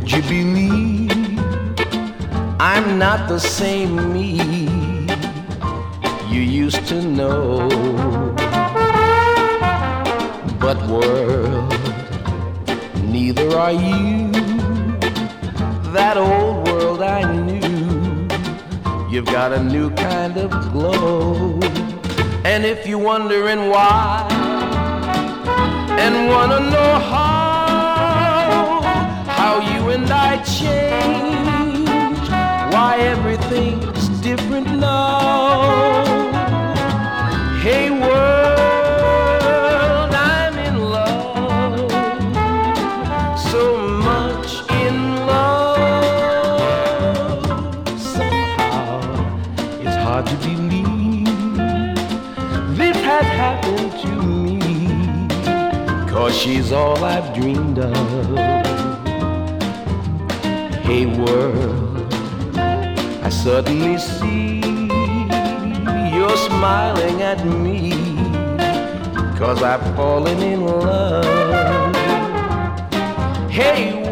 Would you believe I'm not the same me you used to know? But world, neither are you that old world I knew. You've got a new kind of glow. And if you're wondering why and wanna know how you and I changed, why everything's different now. Hey world, I'm in love, so much in love. Somehow it's hard to believe this had happened to me, 'cause she's all I've dreamed of. Hey world, I suddenly see you're smiling at me, 'cause I've fallen in love. Hey